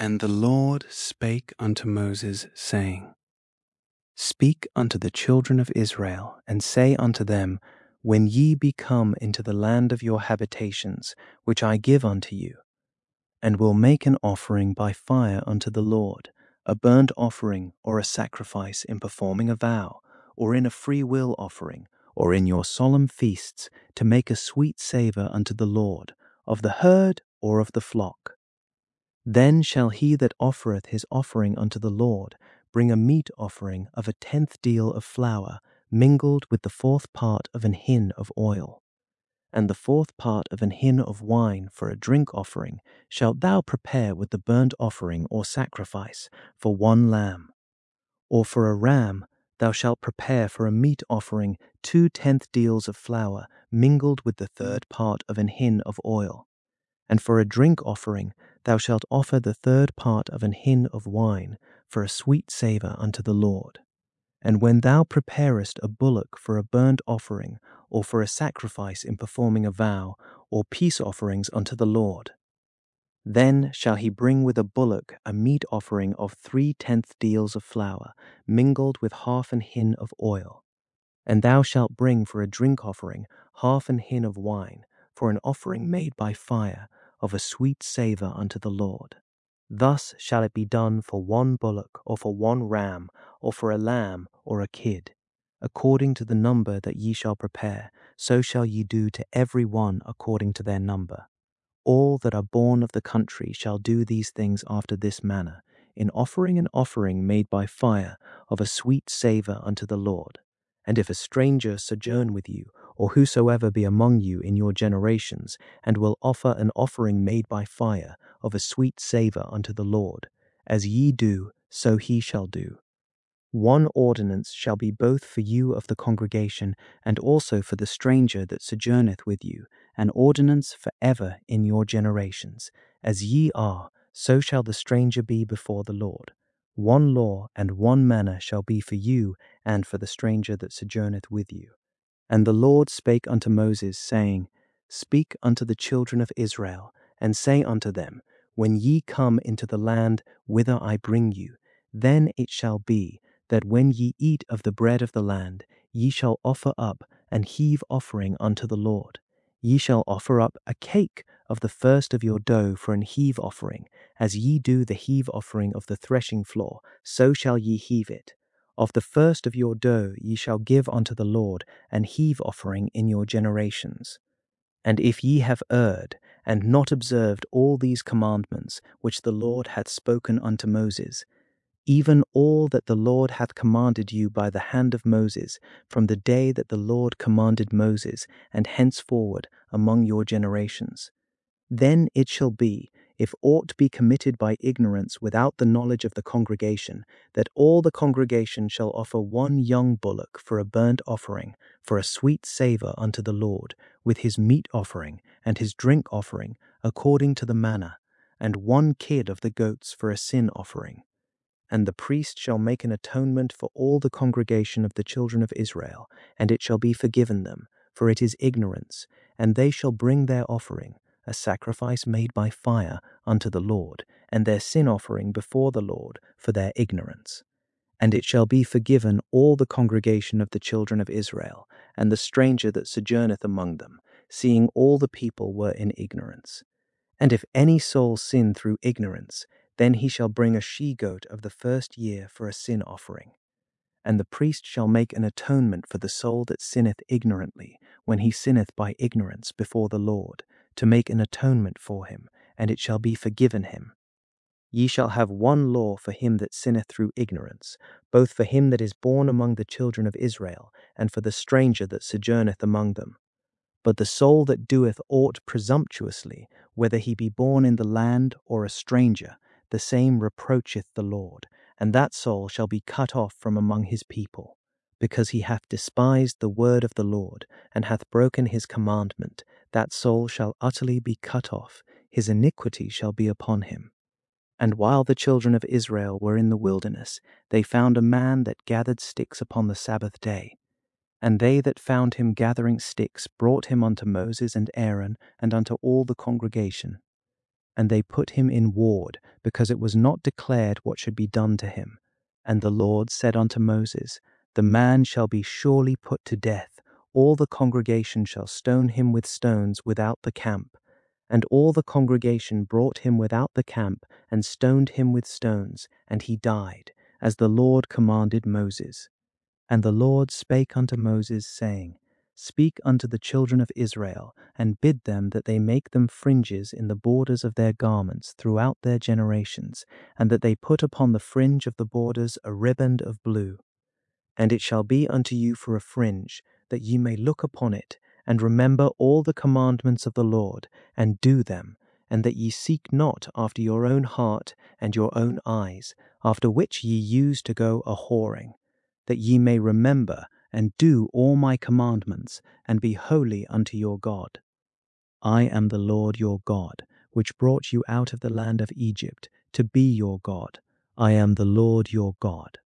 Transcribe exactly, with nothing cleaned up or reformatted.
And the Lord spake unto Moses, saying, Speak unto the children of Israel, and say unto them, When ye be come into the land of your habitations, which I give unto you, and will make an offering by fire unto the Lord, a burnt offering or a sacrifice in performing a vow, or in a free will offering, or in your solemn feasts, to make a sweet savour unto the Lord, of the herd or of the flock. Then shall he that offereth his offering unto the Lord bring a meat offering of a tenth deal of flour, mingled with the fourth part of an hin of oil. And the fourth part of an hin of wine for a drink offering shalt thou prepare with the burnt offering or sacrifice for one lamb. Or for a ram thou shalt prepare for a meat offering two tenth deals of flour, mingled with the third part of an hin of oil. And for a drink offering thou shalt offer the third part of an hin of wine for a sweet savour unto the Lord. And when thou preparest a bullock for a burnt offering, or for a sacrifice in performing a vow, or peace offerings unto the Lord, then shall he bring with a bullock a meat offering of three tenth deals of flour, mingled with half an hin of oil. And thou shalt bring for a drink offering half an hin of wine, for an offering made by fire, of a sweet savour unto the Lord. Thus shall it be done for one bullock, or for one ram, or for a lamb, or a kid. According to the number that ye shall prepare, so shall ye do to every one according to their number. All that are born of the country shall do these things after this manner, in offering an offering made by fire, of a sweet savour unto the Lord. And if a stranger sojourn with you, or whosoever be among you in your generations, and will offer an offering made by fire, of a sweet savour unto the Lord, as ye do, so he shall do. One ordinance shall be both for you of the congregation, and also for the stranger that sojourneth with you, an ordinance for ever in your generations. As ye are, so shall the stranger be before the Lord. One law and one manner shall be for you and for the stranger that sojourneth with you. And the Lord spake unto Moses, saying, Speak unto the children of Israel, and say unto them, When ye come into the land whither I bring you, then it shall be, that when ye eat of the bread of the land, ye shall offer up an heave offering unto the Lord. Ye shall offer up a cake of the first of your dough for an heave offering, as ye do the heave offering of the threshing floor, so shall ye heave it. Of the first of your dough ye shall give unto the Lord an heave offering in your generations. And if ye have erred, and not observed all these commandments which the Lord hath spoken unto Moses, even all that the Lord hath commanded you by the hand of Moses, from the day that the Lord commanded Moses, and henceforward among your generations, then it shall be, if aught be committed by ignorance without the knowledge of the congregation, that all the congregation shall offer one young bullock for a burnt offering, for a sweet savour unto the Lord, with his meat offering and his drink offering, according to the manner, and one kid of the goats for a sin offering. And the priest shall make an atonement for all the congregation of the children of Israel, and it shall be forgiven them, for it is ignorance, and they shall bring their offering, a sacrifice made by fire, unto the Lord, and their sin offering before the Lord for their ignorance. And it shall be forgiven all the congregation of the children of Israel, and the stranger that sojourneth among them, seeing all the people were in ignorance. And if any soul sin through ignorance, then he shall bring a she-goat of the first year for a sin offering. And the priest shall make an atonement for the soul that sinneth ignorantly, when he sinneth by ignorance before the Lord, to make an atonement for him, and it shall be forgiven him. Ye shall have one law for him that sinneth through ignorance, both for him that is born among the children of Israel, and for the stranger that sojourneth among them. But the soul that doeth aught presumptuously, whether he be born in the land or a stranger, the same reproacheth the Lord, and that soul shall be cut off from among his people. Because he hath despised the word of the Lord, and hath broken his commandment, that soul shall utterly be cut off, his iniquity shall be upon him. And while the children of Israel were in the wilderness, they found a man that gathered sticks upon the Sabbath day. And they that found him gathering sticks brought him unto Moses and Aaron, and unto all the congregation. And they put him in ward, because it was not declared what should be done to him. And the Lord said unto Moses, The man shall be surely put to death. All the congregation shall stone him with stones without the camp. And all the congregation brought him without the camp, and stoned him with stones, and he died, as the Lord commanded Moses. And the Lord spake unto Moses, saying, Speak unto the children of Israel, and bid them that they make them fringes in the borders of their garments throughout their generations, and that they put upon the fringe of the borders a riband of blue. And it shall be unto you for a fringe, that ye may look upon it, and remember all the commandments of the Lord, and do them, and that ye seek not after your own heart and your own eyes, after which ye used to go a whoring, that ye may remember and do all my commandments, and be holy unto your God. I am the Lord your God, which brought you out of the land of Egypt, to be your God. I am the Lord your God.